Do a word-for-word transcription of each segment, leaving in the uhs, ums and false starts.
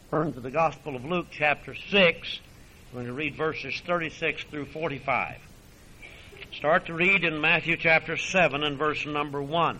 Turn to the Gospel of Luke, chapter six. We're going to read verses thirty-six through forty-five. Start to read in Matthew chapter seven and verse number one.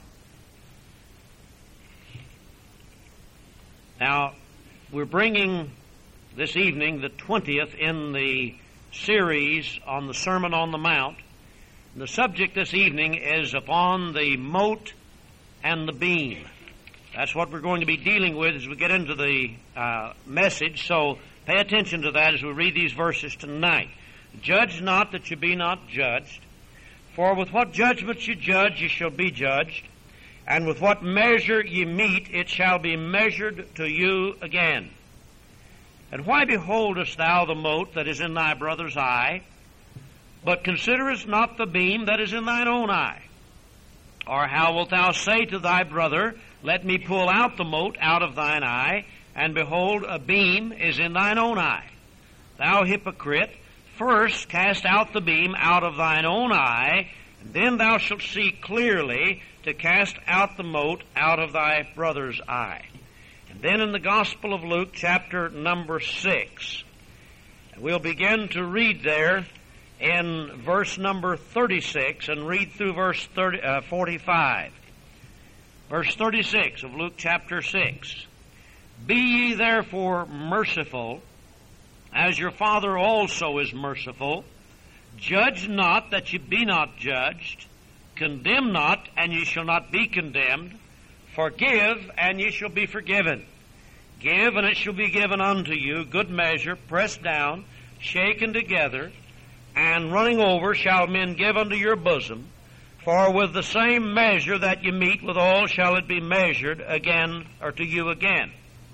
Now, we're bringing this evening the twentieth in the series on the Sermon on the Mount. The subject this evening is upon the mote and the beam. That's what we're going to be dealing with as we get into the uh, message, so pay attention to that as we read these verses tonight. Judge not that you be not judged, for with what judgment you judge, you shall be judged, and with what measure ye mete, it shall be measured to you again. And why beholdest thou the mote that is in thy brother's eye, but considerest not the beam that is in thine own eye? Or how wilt thou say to thy brother, Let me pull out the mote out of thine eye, and behold, a beam is in thine own eye? Thou hypocrite, first cast out the beam out of thine own eye, and then thou shalt see clearly to cast out the mote out of thy brother's eye. And then in the Gospel of Luke, chapter number six, we'll begin to read there in verse number thirty-six and read through verse thirty, uh, forty-five. Verse thirty-six of Luke chapter six. Be ye therefore merciful, as your Father also is merciful. Judge not that ye be not judged. Condemn not, and ye shall not be condemned. Forgive, and ye shall be forgiven. Give, and it shall be given unto you. Good measure, pressed down, shaken together, and running over shall men give unto your bosom. For with the same measure that ye mete withal shall it be measured again, or to you again.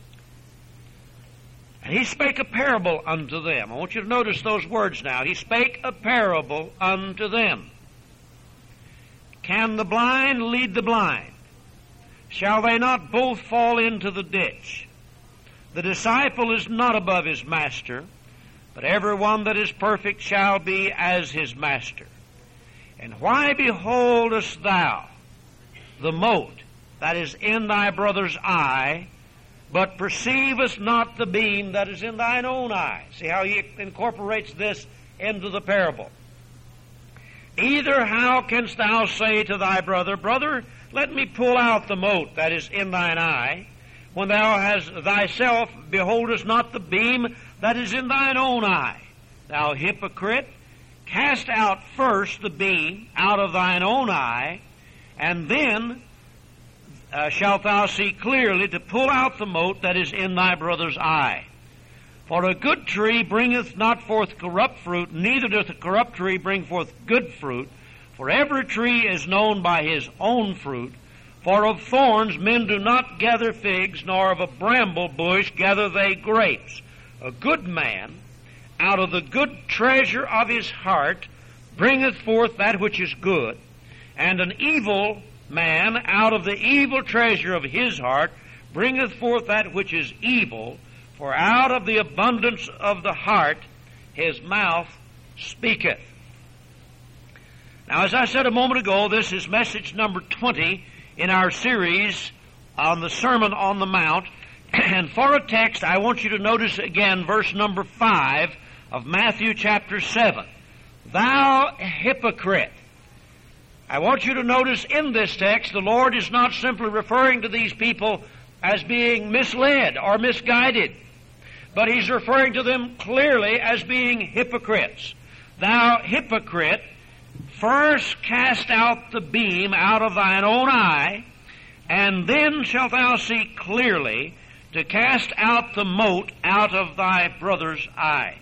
And he spake a parable unto them. I want you to notice those words now. He spake a parable unto them. Can the blind lead the blind? Shall they not both fall into the ditch? The disciple is not above his master, but every one that is perfect shall be as his master. And why beholdest thou the mote that is in thy brother's eye, but perceivest not the beam that is in thine own eye? See how he incorporates this into the parable. Either how canst thou say to thy brother, Brother, let me pull out the mote that is in thine eye, when thou hast thyself beholdest not the beam that is in thine own eye? Thou hypocrite, cast out first the beam out of thine own eye, and then uh, shalt thou see clearly to pull out the mote that is in thy brother's eye. For a good tree bringeth not forth corrupt fruit, neither doth a corrupt tree bring forth good fruit. For every tree is known by his own fruit. For of thorns men do not gather figs, nor of a bramble bush gather they grapes. A good man, out of the good treasure of his heart, bringeth forth that which is good. And an evil man, out of the evil treasure of his heart, bringeth forth that which is evil. For out of the abundance of the heart his mouth speaketh. Now, as I said a moment ago, this is message number twenty in our series on the Sermon on the Mount. And for a text, I want you to notice again verse number five of Matthew chapter seven. Thou hypocrite. I want you to notice in this text, the Lord is not simply referring to these people as being misled or misguided, but He's referring to them clearly as being hypocrites. Thou hypocrite, first cast out the beam out of thine own eye, and then shalt thou see clearly to cast out the mote out of thy brother's eye.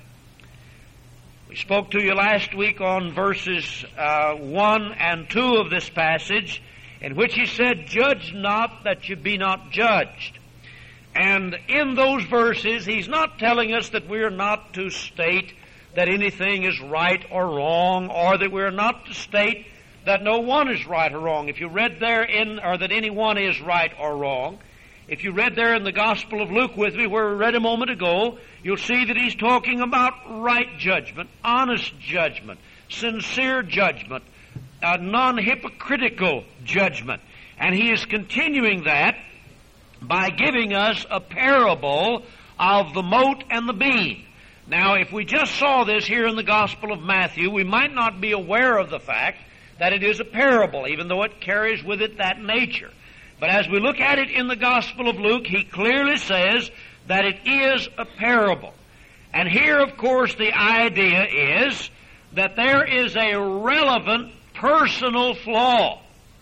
We spoke to you last week on verses uh, one and two of this passage, in which he said, Judge not that you be not judged. And in those verses, he's not telling us that we're not to state that anything is right or wrong, or that we're not to state that no one is right or wrong. If you read there in, or that anyone is right or wrong, if you read there in the Gospel of Luke with me, where we read a moment ago, you'll see that he's talking about right judgment, honest judgment, sincere judgment, a non-hypocritical judgment. And he is continuing that by giving us a parable of the mote and the beam. Now, if we just saw this here in the Gospel of Matthew, we might not be aware of the fact that it is a parable, even though it carries with it that nature. But as we look at it in the Gospel of Luke, he clearly says that it is a parable. And here, of course, the idea is that there is a relevant personal flaw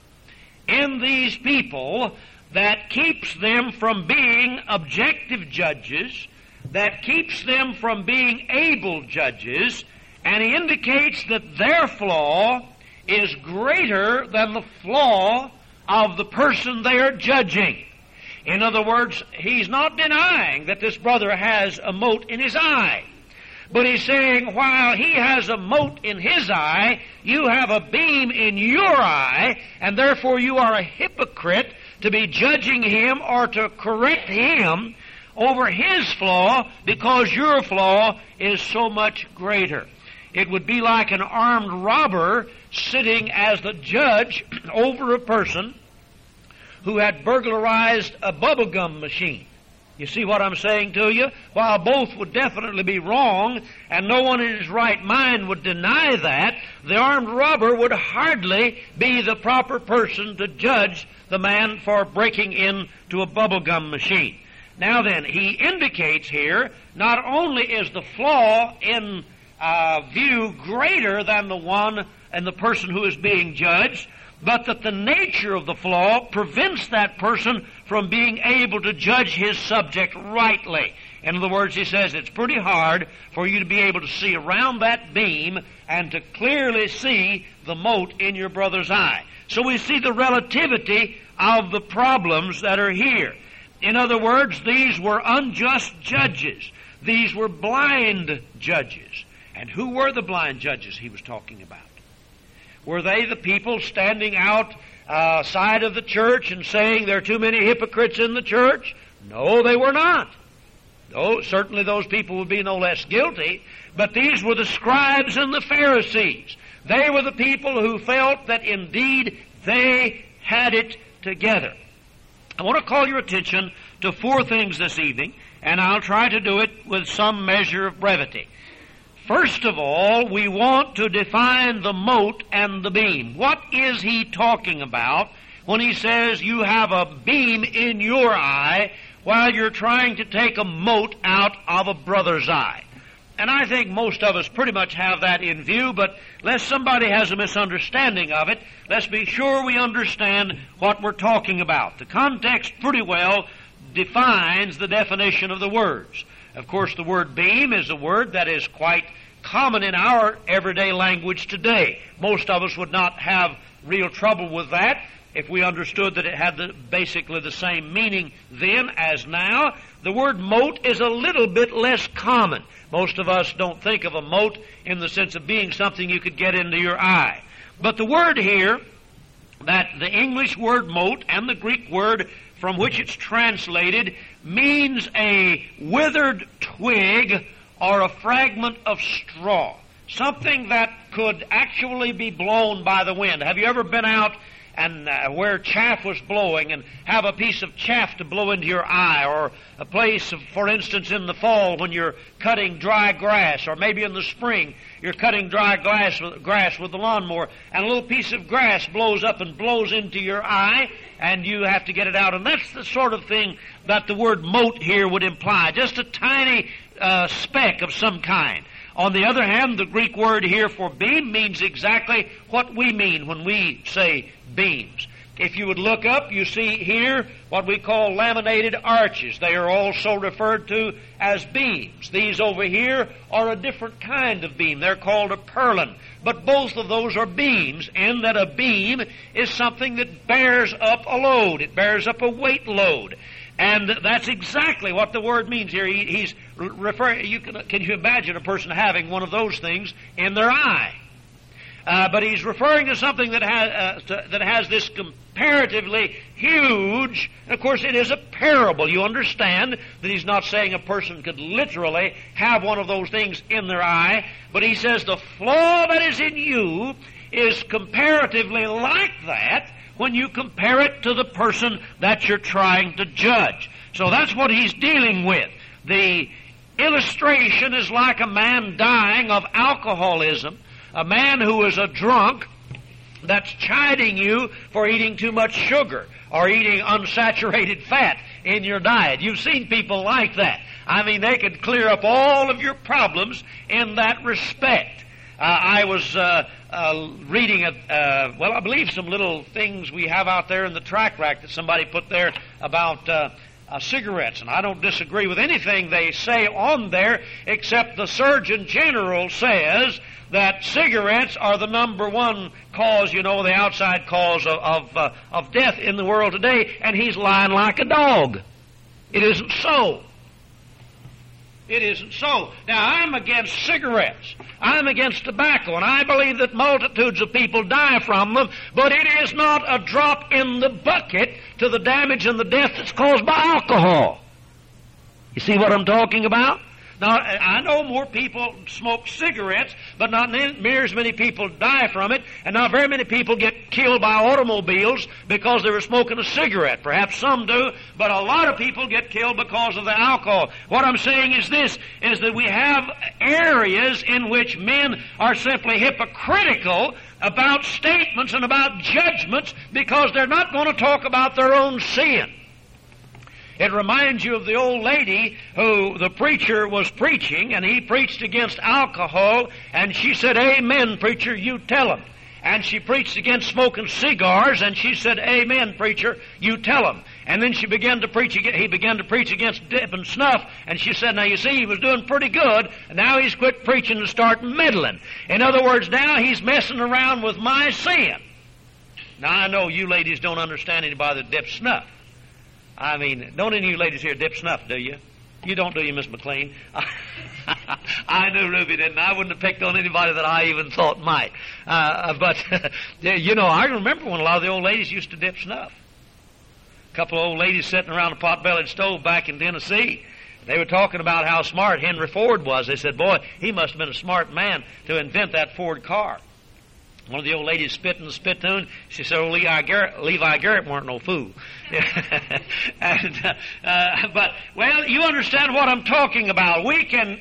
in these people that keeps them from being objective judges, that keeps them from being able judges, and he indicates that their flaw is greater than the flaw of the person they are judging. In other words, he's not denying that this brother has a mote in his eye. But he's saying, while he has a mote in his eye, you have a beam in your eye, and therefore you are a hypocrite to be judging him or to correct him over his flaw because your flaw is so much greater. It would be like an armed robber sitting as the judge over a person who had burglarized a bubblegum machine. You see what I'm saying to you? While both would definitely be wrong, and no one in his right mind would deny that, the armed robber would hardly be the proper person to judge the man for breaking into a bubblegum machine. Now then, he indicates here, not only is the flaw in uh, view greater than the one and the person who is being judged, but that the nature of the flaw prevents that person from being able to judge his subject rightly. In other words, he says it's pretty hard for you to be able to see around that beam and to clearly see the mote in your brother's eye. So we see the relativity of the problems that are here. In other words, these were unjust judges. These were blind judges. And who were the blind judges he was talking about? Were they the people standing out uh, side of the church and saying there are too many hypocrites in the church? No, they were not. Though certainly those people would be no less guilty, but these were the scribes and the Pharisees. They were the people who felt that indeed they had it together. I want to call your attention to four things this evening, and I'll try to do it with some measure of brevity. First of all, we want to define the mote and the beam. What is he talking about when he says you have a beam in your eye while you're trying to take a mote out of a brother's eye? And I think most of us pretty much have that in view, but lest somebody has a misunderstanding of it, let's be sure we understand what we're talking about. The context pretty well defines the definition of the words. Of course, the word beam is a word that is quite common in our everyday language today. Most of us would not have real trouble with that if we understood that it had the, basically the same meaning then as now. The word mote is a little bit less common. Most of us don't think of a mote in the sense of being something you could get into your eye. But the word here, that the English word mote and the Greek word from which it's translated, means a withered twig or a fragment of straw. Something that could actually be blown by the wind. Have you ever been out and uh, where chaff was blowing and have a piece of chaff to blow into your eye, or a place, of, for instance, in the fall when you're cutting dry grass, or maybe in the spring you're cutting dry grass with, grass with the lawnmower, and a little piece of grass blows up and blows into your eye, and you have to get it out. And that's the sort of thing that the word mote here would imply, just a tiny uh, speck of some kind. On the other hand, the Greek word here for beam means exactly what we mean when we say beams. If you would look up, you see here what we call laminated arches. They are also referred to as beams. These over here are a different kind of beam. They're called a purlin. But both of those are beams, in that a beam is something that bears up a load. It bears up a weight load. And that's exactly what the word means here. He, he's referring. You can, can you imagine a person having one of those things in their eye? Uh, but he's referring to something that has uh, to, that has this comparatively huge. And of course, it is a parable. You understand that he's not saying a person could literally have one of those things in their eye, but he says the flaw that is in you is comparatively like that when you compare it to the person that you're trying to judge. So that's what he's dealing with. The illustration is like a man dying of alcoholism, a man who is a drunk that's chiding you for eating too much sugar or eating unsaturated fat in your diet. You've seen people like that. I mean, they could clear up all of your problems in that respect. Uh, I was uh, uh, reading, a, uh, well, I believe some little things we have out there in the track rack that somebody put there about uh, uh, cigarettes, and I don't disagree with anything they say on there, except the Surgeon General says that cigarettes are the number one cause, you know, the outside cause of of, uh, of death in the world today, and he's lying like a dog. It isn't so. It isn't so. Now, I'm against cigarettes. I'm against tobacco, and I believe that multitudes of people die from them, but it is not a drop in the bucket to the damage and the death that's caused by alcohol. You see what I'm talking about? Now, I know more people smoke cigarettes, but not near as many people die from it, and not very many people get killed by automobiles because they were smoking a cigarette. Perhaps some do, but a lot of people get killed because of the alcohol. What I'm saying is this, is that we have areas in which men are simply hypocritical about statements and about judgments because they're not going to talk about their own sin. It reminds you of the old lady who the preacher was preaching, and he preached against alcohol, and she said, "Amen, preacher, you tell him." And she preached against smoking cigars, and she said, "Amen, preacher, you tell him." And then she began to preach. He began to preach against dip and snuff, and she said, "Now you see, he was doing pretty good, and now he's quit preaching and start meddling. In other words, now he's messing around with my sin." Now I know you ladies don't understand anybody that dips snuff. I mean, don't any of you ladies here dip snuff, do you? You don't, do you, Miss McLean? I knew Ruby didn't. I wouldn't have picked on anybody that I even thought might. Uh, but, you know, I remember when a lot of the old ladies used to dip snuff. A couple of old ladies sitting around a pot-bellied stove back in Tennessee. They were talking about how smart Henry Ford was. They said, boy, he must have been a smart man to invent that Ford car. One of the old ladies spit in the spittoon. She said, "Oh, Levi Garrett, Levi Garrett weren't no fool." and, uh, uh, but, well, you understand what I'm talking about. We can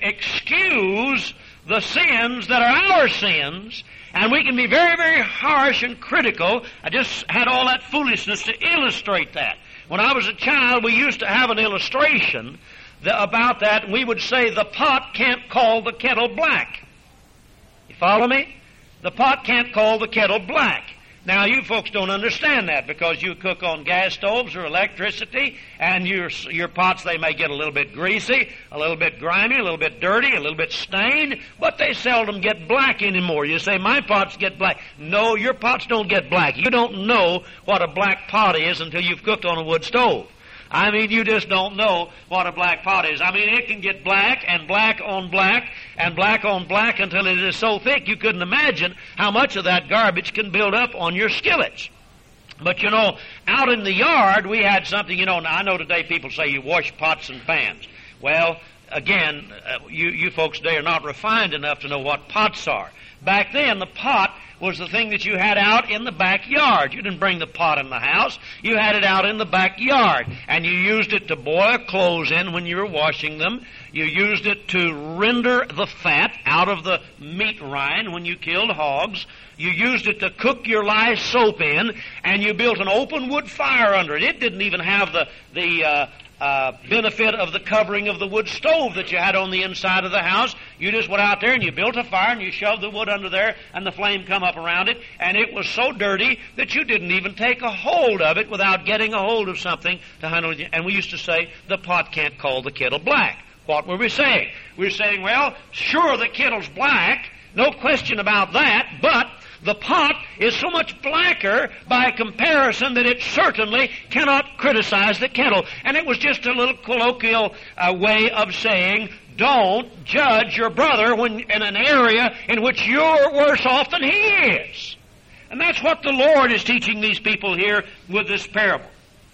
excuse the sins that are our sins, and we can be very, very harsh and critical. I just had all that foolishness to illustrate that. When I was a child, we used to have an illustration that, about that, and we would say, the pot can't call the kettle black. You follow me? The pot can't call the kettle black. Now, you folks don't understand that because you cook on gas stoves or electricity, and your your pots, they may get a little bit greasy, a little bit grimy, a little bit dirty, a little bit stained, but they seldom get black anymore. You say, my pots get black. No, your pots don't get black. You don't know what a black pot is until you've cooked on a wood stove. I mean, you just don't know what a black pot is. I mean, it can get black and black on black and black on black until it is so thick you couldn't imagine how much of that garbage can build up on your skillets. But, you know, out in the yard, we had something, you know, I know today people say you wash pots and pans. Well, again, uh, you, you folks today are not refined enough to know what pots are. Back then, the pot was the thing that you had out in the backyard. You didn't bring the pot in the house. You had it out in the backyard. And you used it to boil clothes in when you were washing them. You used it to render the fat out of the meat rind when you killed hogs. You used it to cook your lye soap in. And you built an open wood fire under it. It didn't even have the, the uh, uh, benefit of the covering of the wood stove that you had on the inside of the house. You just went out there and you built a fire and you shoved the wood under there and the flame come up around it, and it was so dirty that you didn't even take a hold of it without getting a hold of something to handle it. And we used to say, the pot can't call the kettle black. What were we saying? We were saying, well, sure, the kettle's black, no question about that, but the pot is so much blacker by comparison that it certainly cannot criticize the kettle. And it was just a little colloquial uh, way of saying, don't judge your brother when in an area in which you're worse off than he is. And that's what the Lord is teaching these people here with this parable.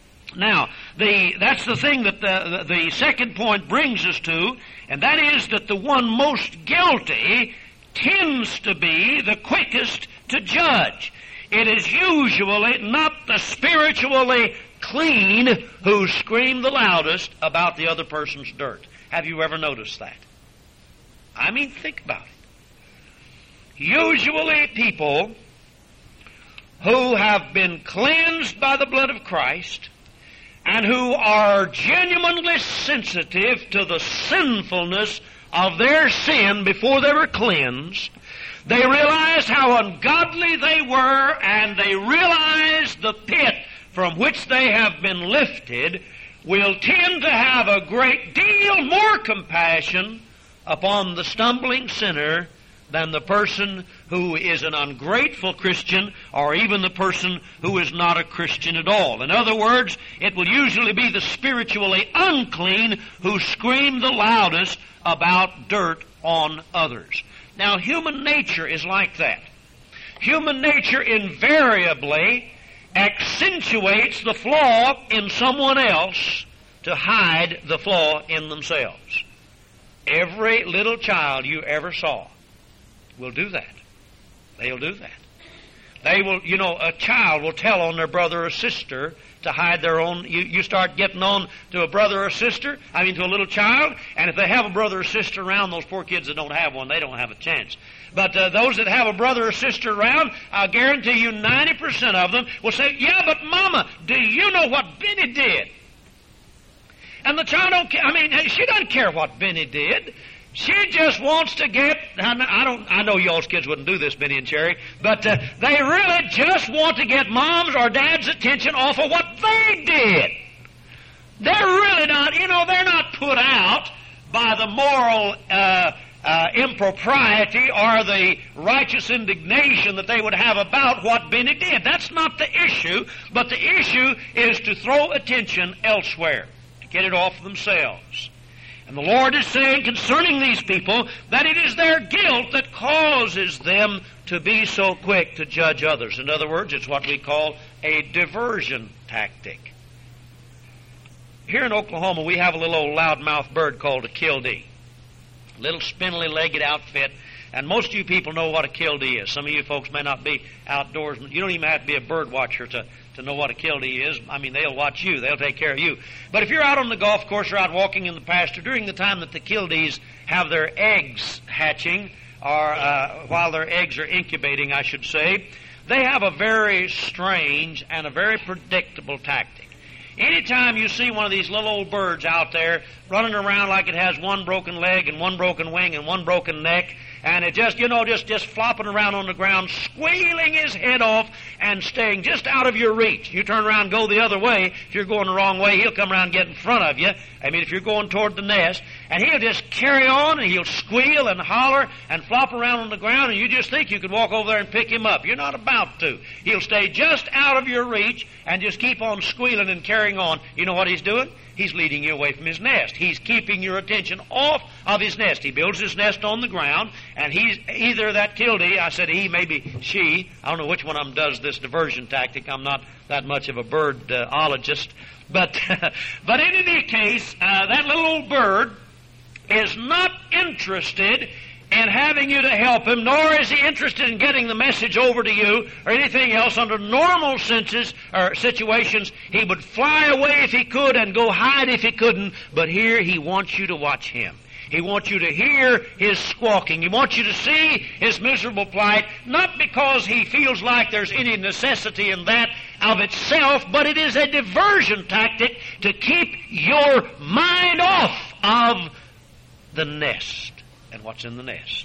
Now, the, that's the thing that the, the, the second point brings us to, and that is that the one most guilty tends to be the quickest to judge. It is usually not the spiritually clean who scream the loudest about the other person's dirt. Have you ever noticed that? I mean, think about it. Usually people who have been cleansed by the blood of Christ and who are genuinely sensitive to the sinfulness of their sin before they were cleansed, they realized how ungodly they were, and they realized the pit from which they have been lifted, will tend to have a great deal more compassion upon the stumbling sinner than the person who is an ungrateful Christian, or even the person who is not a Christian at all. In other words, it will usually be the spiritually unclean who scream the loudest about dirt on others. Now, human nature is like that. Human nature invariably accentuates the flaw in someone else to hide the flaw in themselves. Every little child you ever saw will do that. They'll do that. They will, you know, a child will tell on their brother or sister to hide their own. You, you start getting on to a brother or sister, I mean to a little child, and if they have a brother or sister around, those poor kids that don't have one, they don't have a chance. But uh, those that have a brother or sister around, I guarantee you ninety percent of them will say, yeah, but Mama, do you know what Benny did? And the child don't care. I mean, she doesn't care what Benny did. She just wants to get, I don't, I know y'all's kids wouldn't do this, Benny and Cherry, but uh, they really just want to get Mom's or Dad's attention off of what they did. They're really not, you know, they're not put out by the moral uh, uh, impropriety or the righteous indignation that they would have about what Benny did. That's not the issue, but the issue is to throw attention elsewhere, to get it off themselves. And the Lord is saying concerning these people that it is their guilt that causes them to be so quick to judge others. In other words, it's what we call a diversion tactic. Here in Oklahoma, we have a little old loudmouth bird called a kildee. A little spindly-legged outfit. And most of you people know what a kildee is. Some of you folks may not be outdoors. You don't even have to be a bird watcher to, to know what a kildee is. I mean, they'll watch you. They'll take care of you. But if you're out on the golf course or out walking in the pasture during the time that the kildees have their eggs hatching, or uh, while their eggs are incubating, I should say, they have a very strange and a very predictable tactic. Anytime you see one of these little old birds out there running around like it has one broken leg and one broken wing and one broken neck, and it just, you know, just, just flopping around on the ground, squealing his head off and staying just out of your reach. You turn around and go the other way. If you're going the wrong way, he'll come around and get in front of you. I mean, if you're going toward the nest, and he'll just carry on, and he'll squeal and holler and flop around on the ground, and you just think you can walk over there and pick him up. You're not about to. He'll stay just out of your reach and just keep on squealing and carrying on. You know what he's doing? He's leading you away from his nest. He's keeping your attention off of his nest. He builds his nest on the ground, and he's either that kildee, I said he, maybe she, I don't know which one of them does this diversion tactic. I'm not that much of a birdologist. But, but in any case, uh, that little old bird is not interested in having you to help him, nor is he interested in getting the message over to you or anything else. Under normal senses or situations, he would fly away if he could and go hide if he couldn't, but here he wants you to watch him. He wants you to hear his squawking. He wants you to see his miserable plight, not because he feels like there's any necessity in that of itself, but it is a diversion tactic to keep your mind off of the nest and what's in the nest.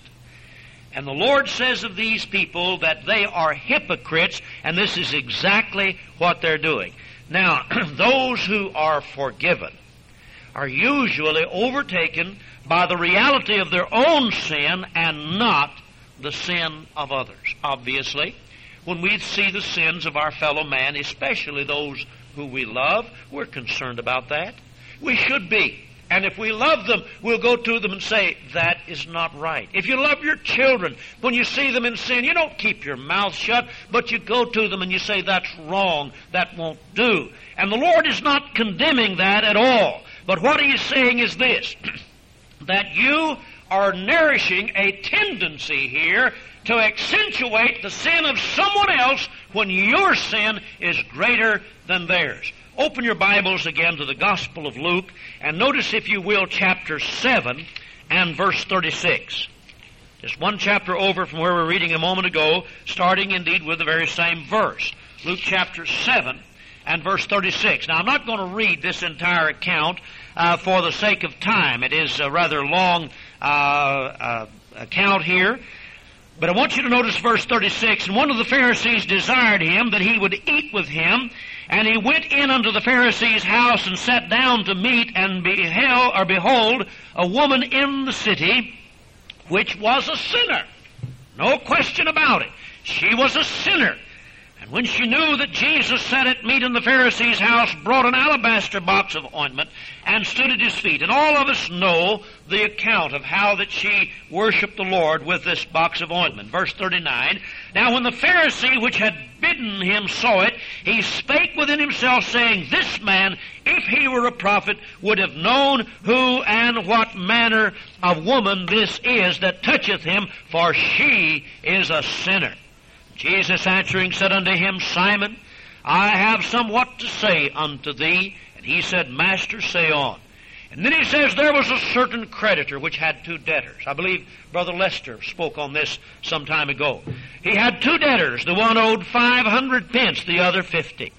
And the Lord says of these people that they are hypocrites, and this is exactly what they're doing. Now, those who are forgiven are usually overtaken by the reality of their own sin and not the sin of others. Obviously, when we see the sins of our fellow man, especially those who we love, we're concerned about that. We should be. And if we love them, we'll go to them and say, that is not right. If you love your children, when you see them in sin, you don't keep your mouth shut, but you go to them and you say, that's wrong, that won't do. And the Lord is not condemning that at all. But what He is saying is this, that you are nourishing a tendency here to accentuate the sin of someone else when your sin is greater than theirs. Open your Bibles again to the Gospel of Luke, and notice, if you will, chapter seven and verse thirty-six. Just one chapter over from where we were reading a moment ago, starting indeed with the very same verse. Luke chapter seven and verse thirty-six. Now, I'm not going to read this entire account uh, for the sake of time. It is a rather long uh, uh, account here. But I want you to notice verse thirty-six. And one of the Pharisees desired him that he would eat with him. And he went in unto the Pharisee's house and sat down to meat, and beheld, or behold, a woman in the city, which was a sinner. No question about it. She was a sinner. And when she knew that Jesus sat at meat in the Pharisee's house, brought an alabaster box of ointment, and stood at his feet. And all of us know the account of how that she worshipped the Lord with this box of ointment. Verse thirty-nine, Now when the Pharisee which had bidden him saw it, he spake within himself, saying, This man, if he were a prophet, would have known who and what manner of woman this is that toucheth him, for she is a sinner. Jesus answering said unto him, Simon, I have somewhat to say unto thee. And he said, Master, say on. And then he says, There was a certain creditor which had two debtors. I believe Brother Lester spoke on this some time ago. He had two debtors. The one owed five hundred pence, the other fifty.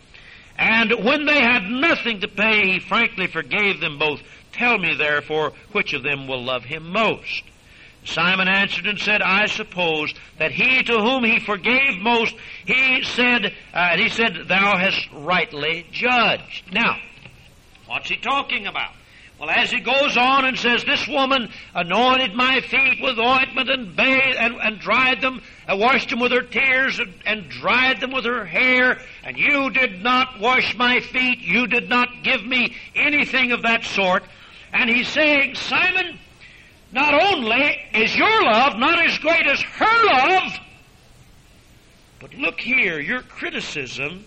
And when they had nothing to pay, he frankly forgave them both. Tell me, therefore, which of them will love him most? Simon answered and said, I suppose that he to whom he forgave most, he said, uh, he said, Thou hast rightly judged. Now, what's he talking about? Well, as he goes on and says, This woman anointed my feet with ointment and bathed and, and dried them, and washed them with her tears and, and dried them with her hair, and you did not wash my feet, you did not give me anything of that sort. And he's saying, Simon, not only is your love not as great as her love, but look here, your criticism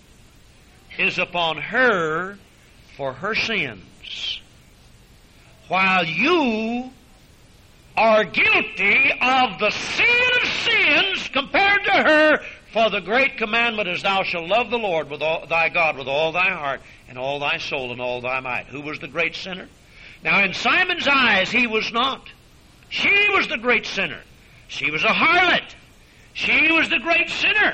is upon her for her sins, while you are guilty of the sin of sins compared to her, for the great commandment is, Thou shalt love the Lord with all, thy God with all thy heart and all thy soul and all thy might. Who was the great sinner? Now, in Simon's eyes, he was not. She was the great sinner. She was a harlot. She was the great sinner.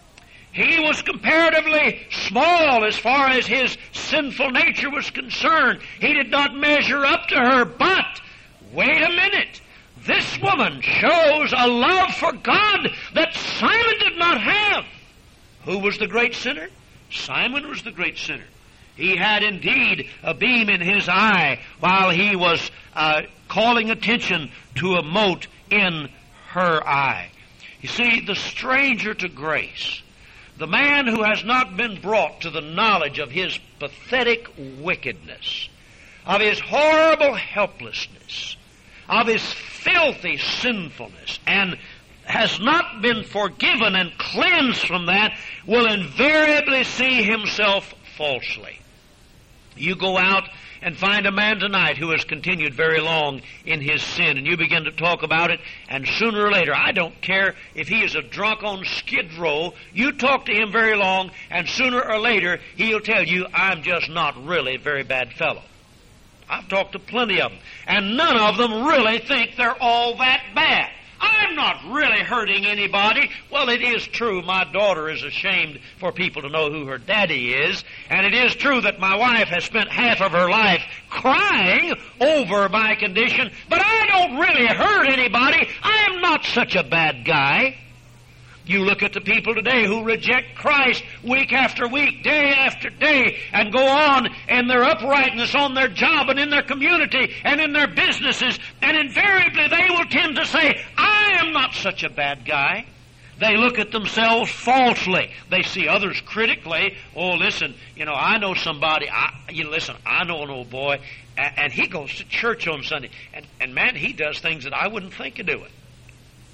He was comparatively small as far as his sinful nature was concerned. He did not measure up to her. But, wait a minute. This woman shows a love for God that Simon did not have. Who was the great sinner? Simon was the great sinner. He had indeed a beam in his eye while he was uh, calling attention to a mote in her eye. You see, the stranger to grace, the man who has not been brought to the knowledge of his pathetic wickedness, of his horrible helplessness, of his filthy sinfulness, and has not been forgiven and cleansed from that, will invariably see himself falsely. You go out and find a man tonight who has continued very long in his sin, and you begin to talk about it, and sooner or later, I don't care if he is a drunk on Skid Row, you talk to him very long, and sooner or later, he'll tell you, I'm just not really a very bad fellow. I've talked to plenty of them, and none of them really think they're all that bad. I'm not really hurting anybody. Well, it is true my daughter is ashamed for people to know who her daddy is, and it is true that my wife has spent half of her life crying over my condition, but I don't really hurt anybody. I am not such a bad guy. You look at the people today who reject Christ week after week, day after day, and go on in their uprightness on their job and in their community and in their businesses, and invariably they will tend to say, I am not such a bad guy. They look at themselves falsely. They see others critically. Oh, listen, you know, I know somebody, I, you know, listen, I know an old boy, and, and he goes to church on Sunday, and, and man, he does things that I wouldn't think of doing.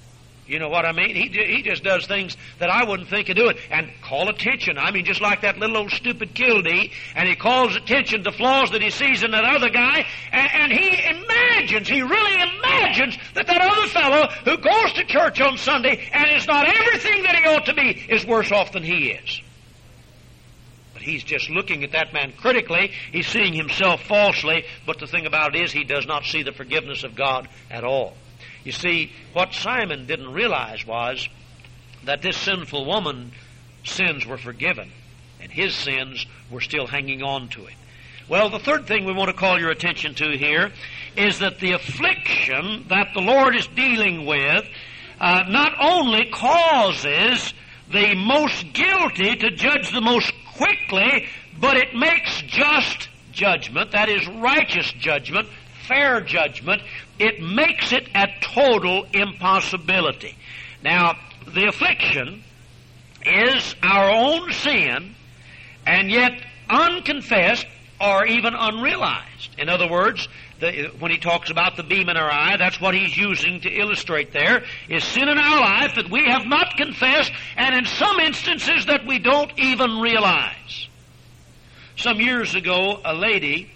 You know what I mean? He he just does things that I wouldn't think of doing. And call attention. I mean, just like that little old stupid Kildee, and he calls attention to flaws that he sees in that other guy, and, and he imagines, he really imagines that that other fellow who goes to church on Sunday and is not everything that he ought to be is worse off than he is. But he's just looking at that man critically. He's seeing himself falsely, but the thing about it is he does not see the forgiveness of God at all. You see, what Simon didn't realize was that this sinful woman's sins were forgiven, and his sins were still hanging on to it. Well, the third thing we want to call your attention to here is that the affliction that the Lord is dealing with uh, not only causes the most guilty to judge the most quickly, but it makes just judgment, that is righteous judgment, fair judgment, it makes it a total impossibility. Now, the affliction is our own sin, and yet unconfessed or even unrealized. In other words, the, when he talks about the beam in our eye, that's what he's using to illustrate there, is sin in our life that we have not confessed, and in some instances that we don't even realize. Some years ago, a lady,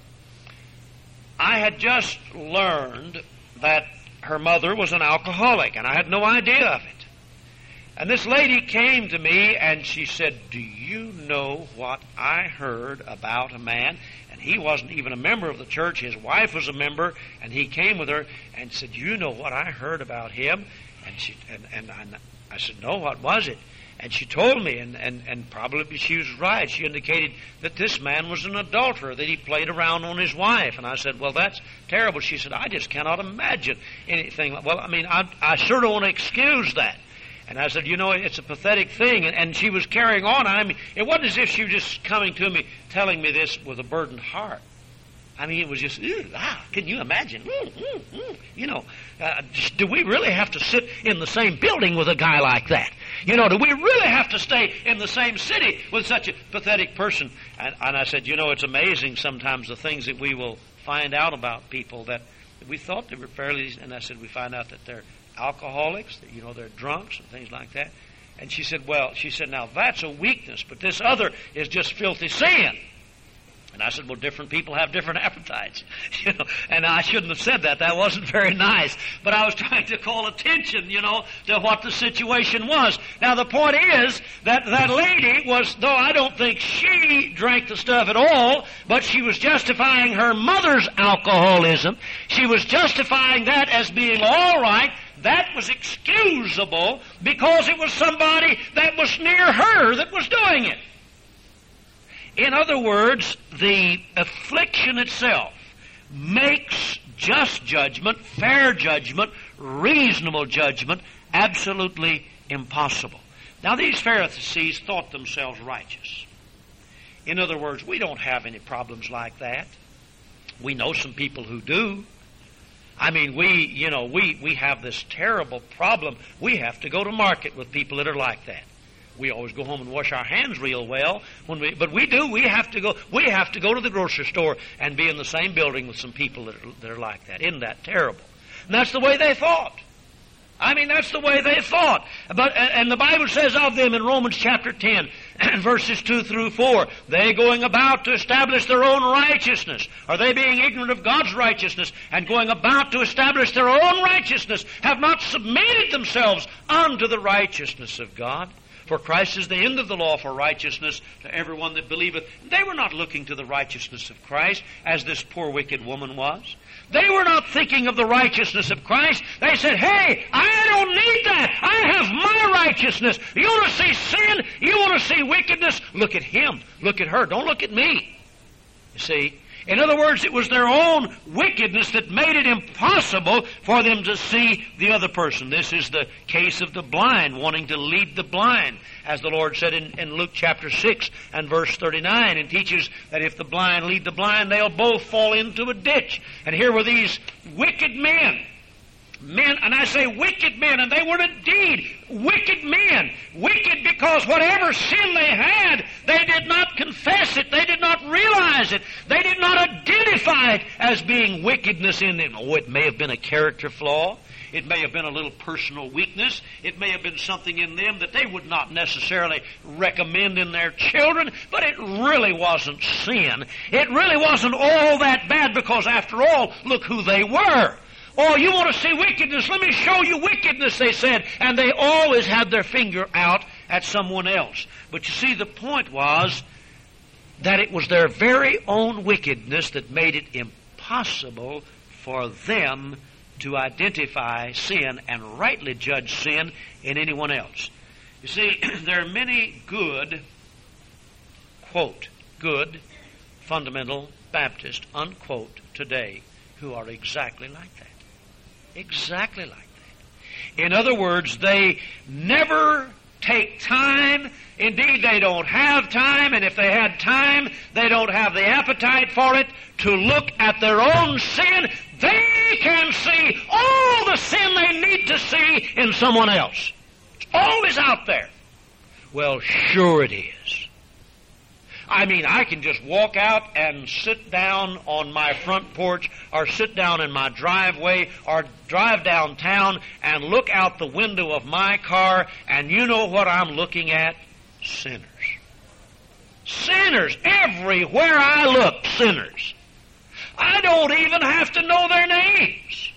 I had just learned that her mother was an alcoholic, and I had no idea of it. And this lady came to me and she said, "Do you know what I heard about a man?" And he wasn't even a member of the church. His wife was a member, and he came with her and said, "You know what I heard about him?" And she and, and I, I said, "No, what was it?" And she told me, and, and, and probably she was right. She indicated that this man was an adulterer, that he played around on his wife. And I said, "Well, that's terrible." She said, "I just cannot imagine anything." Well, I mean, I, I sure don't want to excuse that. And I said, "You know, it's a pathetic thing." And, and she was carrying on. I mean, it wasn't as if she was just coming to me, telling me this with a burdened heart. I mean, it was just, ew, ah, can you imagine? Mm, mm, mm. You know, uh, do we really have to sit in the same building with a guy like that? You know, do we really have to stay in the same city with such a pathetic person? And, and I said, you know, it's amazing sometimes the things that we will find out about people that we thought they were fairly, and I said, we find out that they're alcoholics, that, you know, they're drunks and things like that. And she said, well, she said, now that's a weakness, but this other is just filthy sin. And I said, well, different people have different appetites. You know, and I shouldn't have said that. That wasn't very nice. But I was trying to call attention, you know, to what the situation was. Now, the point is that that lady was, though I don't think she drank the stuff at all, but she was justifying her mother's alcoholism. She was justifying that as being all right. That was excusable because it was somebody that was near her that was doing it. In other words, the affliction itself makes just judgment, fair judgment, reasonable judgment absolutely impossible. Now, these Pharisees thought themselves righteous. In other words, we don't have any problems like that. We know some people who do. I mean, we, you know, we, we have this terrible problem. We have to go to market with people that are like that. We always go home and wash our hands real well, when we, but we do. We have to go. We have to go to the grocery store and be in the same building with some people that are, that are like that. Isn't that terrible? And that's the way they thought. I mean, that's the way they thought. But and the Bible says of them in Romans chapter ten, verses two through four, they going about to establish their own righteousness, or they being ignorant of God's righteousness and going about to establish their own righteousness, have not submitted themselves unto the righteousness of God. For Christ is the end of the law for righteousness to everyone that believeth. They were not looking to the righteousness of Christ as this poor wicked woman was. They were not thinking of the righteousness of Christ. They said, hey, I don't need that. I have my righteousness. You want to see sin? You want to see wickedness? Look at him. Look at her. Don't look at me. You see? In other words, it was their own wickedness that made it impossible for them to see the other person. This is the case of the blind, wanting to lead the blind, as the Lord said in, in Luke chapter six and verse thirty-nine, and teaches that if the blind lead the blind, they'll both fall into a ditch. And here were these wicked men. Men, and I say wicked men, and they were indeed wicked men. Wicked because whatever sin they had, they did not confess it. They did not realize it. They did not identify it as being wickedness in them. Oh, it may have been a character flaw. It may have been a little personal weakness. It may have been something in them that they would not necessarily recommend in their children, but it really wasn't sin. It really wasn't all that bad because, after all, look who they were. Oh, you want to see wickedness? Let me show you wickedness, they said. And they always had their finger out at someone else. But you see, the point was that it was their very own wickedness that made it impossible for them to identify sin and rightly judge sin in anyone else. You see, there are many good, quote, good fundamental Baptists, unquote, today who are exactly like that. Exactly like that. In other words, they never take time. Indeed, they don't have time, and if they had time, they don't have the appetite for it to look at their own sin. They can see all the sin they need to see in someone else. It's always out there. Well, sure it is. I mean, I can just walk out and sit down on my front porch or sit down in my driveway or drive downtown and look out the window of my car, and you know what I'm looking at? Sinners. Sinners. Everywhere I look, sinners. I don't even have to know their names.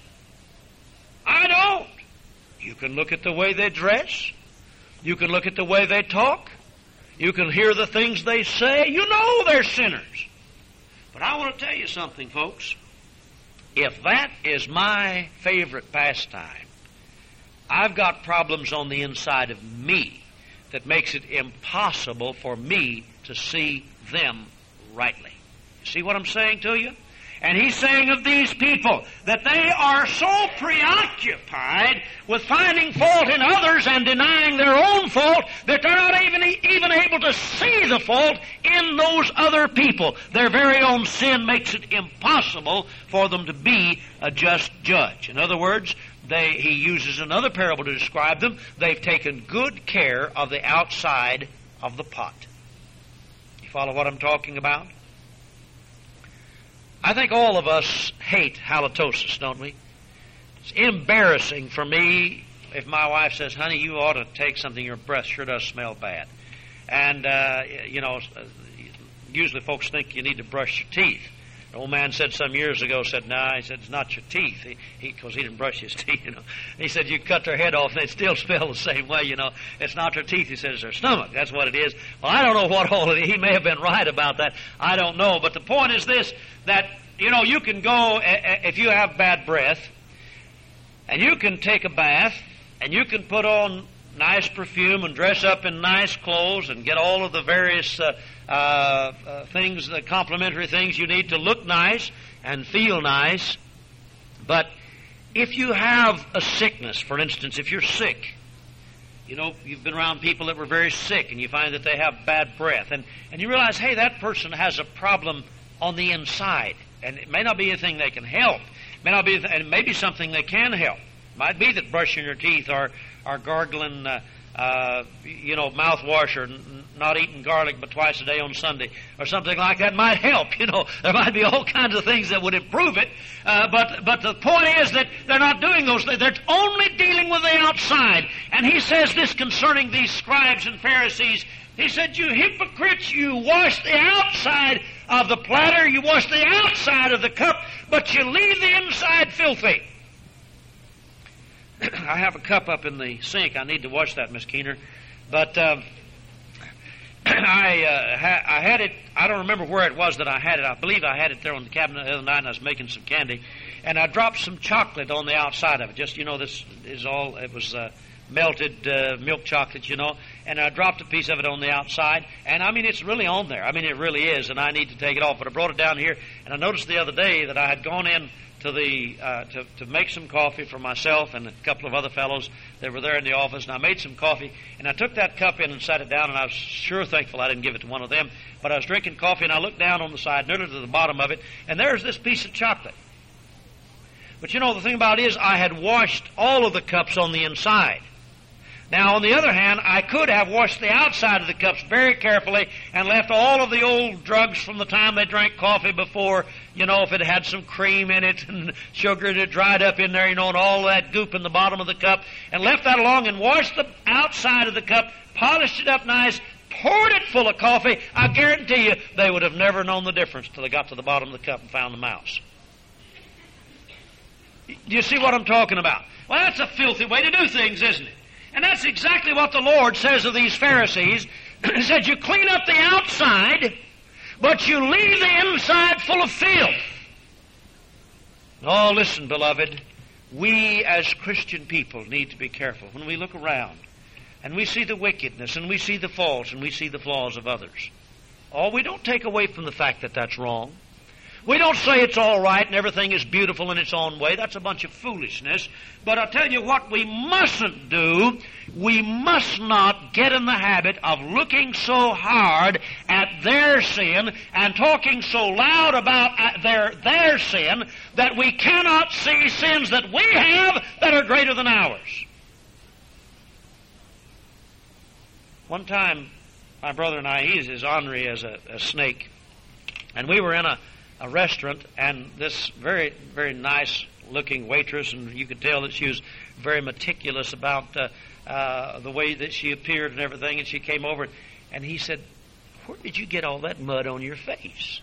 I don't. You can look at the way they dress. You can look at the way they talk. You can hear the things they say. You know they're sinners. But I want to tell you something, folks. If that is my favorite pastime, I've got problems on the inside of me that makes it impossible for me to see them rightly. You see what I'm saying to you? And he's saying of these people that they are so preoccupied with finding fault in others and denying their own fault that they're not even, even able to see the fault in those other people. Their very own sin makes it impossible for them to be a just judge. In other words, they, he uses another parable to describe them. They've taken good care of the outside of the pot. You follow what I'm talking about? I think all of us hate halitosis, don't we? It's embarrassing for me if my wife says, honey, you ought to take something, your breath sure does smell bad. And, uh, you know, usually folks think you need to brush your teeth. An old man said some years ago, said, no, nah, he said, it's not your teeth, because he, he, he didn't brush his teeth, you know. He said, you cut their head off and they still smell the same way, you know. It's not their teeth, he said, it's their stomach. That's what it is. Well, I don't know what all of it, he may have been right about that. I don't know. But the point is this, that, you know, you can go, if you have bad breath, and you can take a bath, and you can put on nice perfume and dress up in nice clothes and get all of the various uh, uh, uh, things, the complimentary things you need to look nice and feel nice. But if you have a sickness, for instance, if you're sick, you know, you've been around people that were very sick and you find that they have bad breath, and, and you realize, hey, that person has a problem on the inside, and it may not be anything they can help. It may not be, and it may be something they can help. It might be that brushing your teeth or or gargling, uh, uh, you know, mouthwash, or n- not eating garlic but twice a day on Sunday, or something like that might help. You know, there might be all kinds of things that would improve it. Uh, but but the point is that they're not doing those things. They're only dealing with the outside. And he says this concerning these scribes and Pharisees. He said, you hypocrites, you wash the outside of the platter, you wash the outside of the cup, but you leave the inside filthy. I have a cup up in the sink. I need to wash that, Miss Keener. But um, I, uh, ha- I had it, I don't remember where it was that I had it. I believe I had it there on the cabinet the other night, and I was making some candy. And I dropped some chocolate on the outside of it. Just, you know, this is all, it was uh, melted uh, milk chocolate, you know. And I dropped a piece of it on the outside. And, I mean, it's really on there. I mean, it really is, and I need to take it off. But I brought it down here, and I noticed the other day that I had gone in to the uh, to, to make some coffee for myself and a couple of other fellows that were there in the office, and I made some coffee, and I took that cup in and sat it down, and I was sure thankful I didn't give it to one of them, but I was drinking coffee, and I looked down on the side, nearly to the bottom of it, and there's this piece of chocolate. But you know, the thing about it is, I had washed all of the cups on the inside. Now, on the other hand, I could have washed the outside of the cups very carefully and left all of the old drugs from the time they drank coffee before, you know, if it had some cream in it and sugar and it dried up in there, you know, and all that goop in the bottom of the cup, and left that along and washed the outside of the cup, polished it up nice, poured it full of coffee. I guarantee you they would have never known the difference till they got to the bottom of the cup and found the mouse. Do you see what I'm talking about? Well, that's a filthy way to do things, isn't it? And that's exactly what the Lord says of these Pharisees. He said, you clean up the outside, but you leave the inside full of filth. Oh, listen, beloved, we as Christian people need to be careful. When we look around and we see the wickedness and we see the faults and we see the flaws of others, oh, we don't take away from the fact that that's wrong. We don't say it's all right and everything is beautiful in its own way. That's a bunch of foolishness. But I'll tell you what we mustn't do. We must not get in the habit of looking so hard at their sin and talking so loud about their, their sin that we cannot see sins that we have that are greater than ours. One time, my brother and I, he's as ornery as a, a snake, and we were in a a restaurant, and this very, very nice-looking waitress, and you could tell that she was very meticulous about uh, uh, the way that she appeared and everything, and she came over, and he said, where did you get all that mud on your face?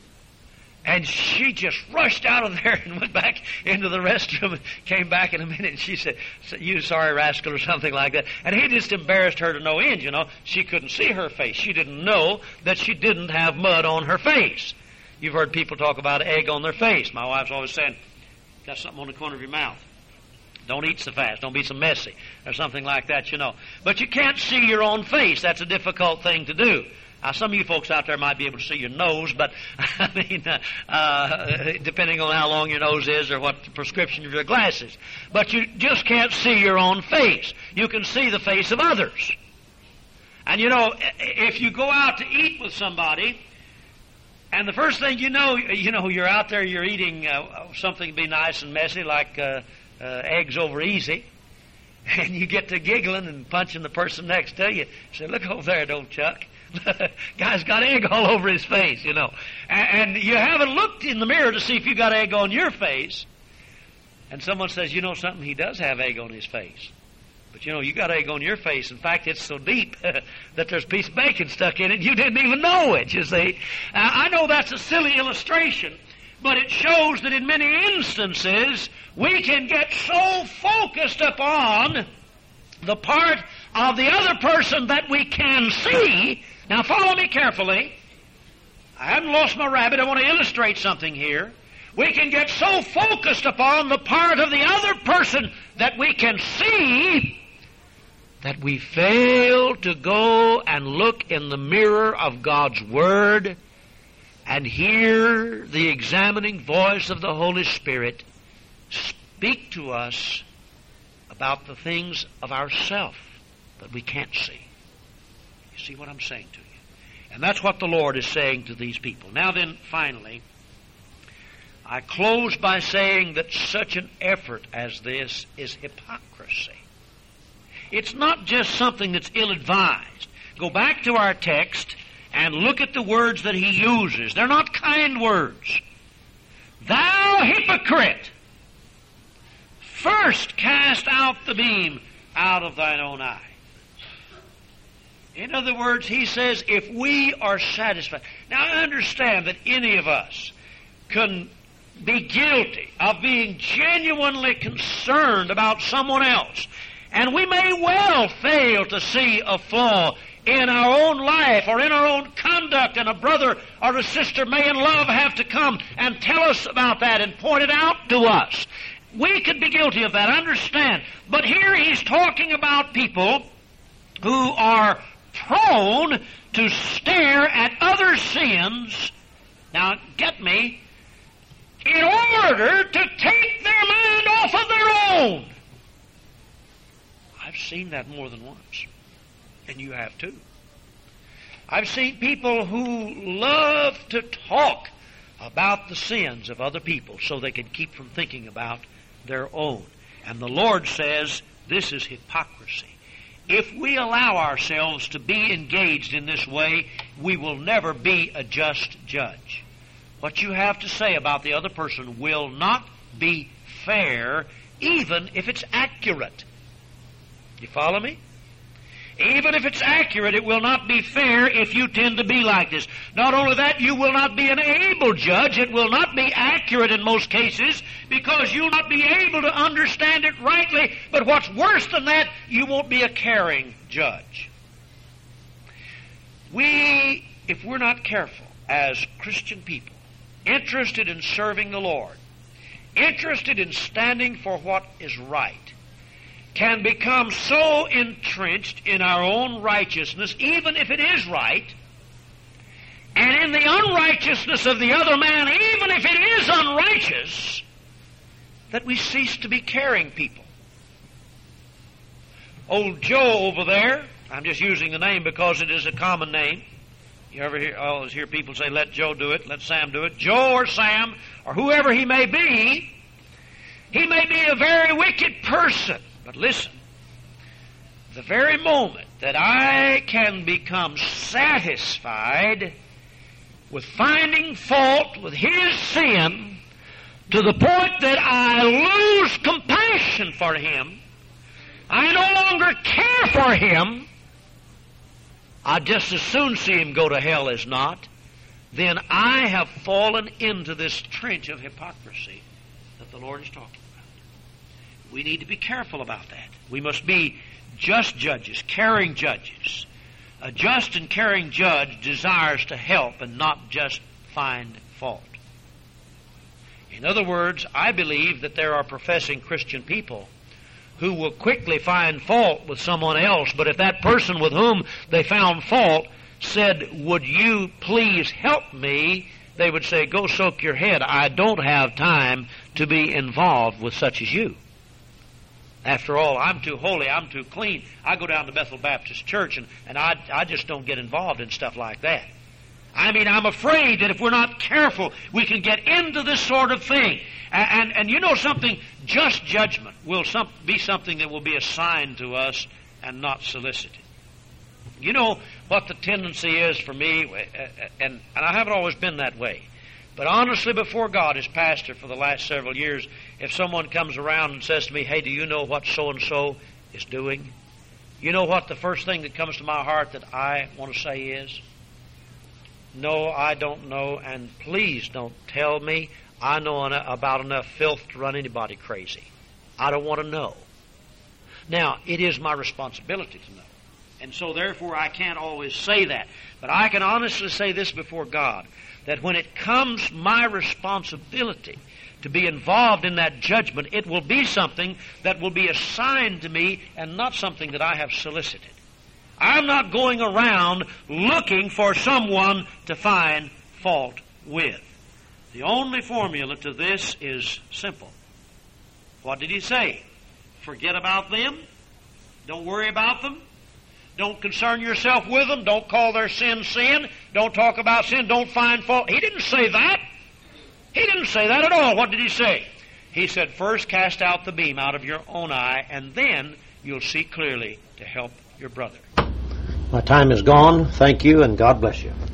And she just rushed out of there and went back into the restroom and came back in a minute, and she said, you sorry rascal, or something like that. And he just embarrassed her to no end, you know. She couldn't see her face. She didn't know that she didn't have mud on her face. You've heard people talk about egg on their face. My wife's always saying, got something on the corner of your mouth. Don't eat so fast. Don't be so messy. Or something like that, you know. But you can't see your own face. That's a difficult thing to do. Now, some of you folks out there might be able to see your nose, but, I mean, uh, uh, depending on how long your nose is or what the prescription of your glasses. But you just can't see your own face. You can see the face of others. And, you know, if you go out to eat with somebody, and the first thing you know, you know, you're out there, you're eating uh, something be nice and messy, like uh, uh, eggs over easy, and you get to giggling and punching the person next to you. Say, look over there, don't Chuck. Guy's got egg all over his face, you know. And, and you haven't looked in the mirror to see if you got egg on your face. And someone says, you know something, he does have egg on his face. But, you know, you got egg on your face. In fact, it's so deep that there's a piece of bacon stuck in it. You didn't even know it, you see. Uh, I know that's a silly illustration, but it shows that in many instances we can get so focused upon the part of the other person that we can see. Now, follow me carefully. I haven't lost my rabbit. I want to illustrate something here. We can get so focused upon the part of the other person that we can see that we fail to go and look in the mirror of God's Word and hear the examining voice of the Holy Spirit speak to us about the things of ourself that we can't see. You see what I'm saying to you? And that's what the Lord is saying to these people. Now then, finally, I close by saying that such an effort as this is hypocrisy. It's not just something that's ill-advised. Go back to our text and look at the words that he uses. They're not kind words. Thou hypocrite, first cast out the beam out of thine own eye. In other words, he says, if we are satisfied. Now, I understand that any of us can be guilty of being genuinely concerned about someone else. And we may well fail to see a flaw in our own life or in our own conduct, and a brother or a sister may in love have to come and tell us about that and point it out to us. We could be guilty of that, I understand. But here he's talking about people who are prone to stare at other sins, now get me, in order to take their mind off of their own. I've seen that more than once, and you have too. I've seen people who love to talk about the sins of other people so they can keep from thinking about their own. And the Lord says this is hypocrisy. if we allow ourselves to be engaged in this way, we will never be a just judge. What you have to say about the other person will not be fair, even if it's accurate. You follow me? Even if it's accurate, it will not be fair if you tend to be like this. Not only that, you will not be an able judge. It will not be accurate in most cases because you'll not be able to understand it rightly. But what's worse than that, you won't be a caring judge. We, if we're not careful as Christian people, interested in serving the Lord, interested in standing for what is right, can become so entrenched in our own righteousness, even if it is right, and in the unrighteousness of the other man, even if it is unrighteous, that we cease to be caring people. Old Joe over there, I'm just using the name because it is a common name. You ever hear, always hear people say, let Joe do it, let Sam do it. Joe or Sam, or whoever he may be, he may be a very wicked person. But listen, the very moment that I can become satisfied with finding fault with his sin to the point that I lose compassion for him, I no longer care for him, I'd just as soon see him go to hell as not, then I have fallen into this trench of hypocrisy that the Lord is talking about. We need to be careful about that. We must be just judges, caring judges. A just and caring judge desires to help and not just find fault. In other words, I believe that there are professing Christian people who will quickly find fault with someone else, but if that person with whom they found fault said, would you please help me, they would say, go soak your head. I don't have time to be involved with such as you. After all, I'm too holy, I'm too clean. I go down to Bethel Baptist Church, and, and I, I just don't get involved in stuff like that. I mean, I'm afraid that if we're not careful, we can get into this sort of thing. And, and, and you know something? Just judgment will some, be something that will be assigned to us and not solicited. You know what the tendency is for me, and, and I haven't always been that way. But honestly, before God, as pastor for the last several years, if someone comes around and says to me, hey, do you know what so-and-so is doing? You know what the first thing that comes to my heart that I want to say is? No, I don't know, and please don't tell me I know en- about enough filth to run anybody crazy. I don't want to know. Now, it is my responsibility to know. And so, therefore, I can't always say that. But I can honestly say this before God, that when it comes my responsibility to be involved in that judgment, it will be something that will be assigned to me and not something that I have solicited. I'm not going around looking for someone to find fault with. The only formula to this is simple. What did he say? Forget about them. Don't worry about them. Don't concern yourself with them. Don't call their sin sin. Don't talk about sin. Don't find fault. He didn't say that. He didn't say that at all. What did he say? He said, first cast out the beam out of your own eye, and then you'll see clearly to help your brother. My time is gone. Thank you, and God bless you.